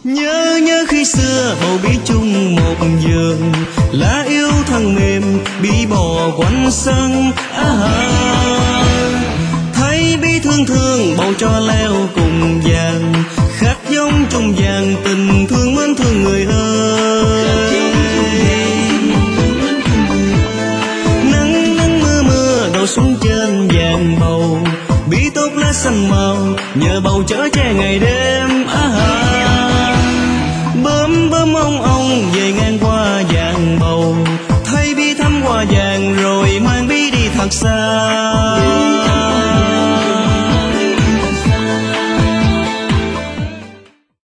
Nhớ nhớ khi xưa bầu bí chung một giường, lá yêu thân mềm bí bò quanh sân. Thấy bí thương thương bầu cho leo cùng vàng, khát giống trong vàng tình thương mến thương người ơi. Nắng nắng mưa mưa đổ xuống trên vàng bầu, bí tốt lá xanh màu nhờ bầu chở che ngày đêm. Bướm bướm ong về ngang qua vàng bầu, thấy bí thắm qua vàng rồi mang bí đi thật xa.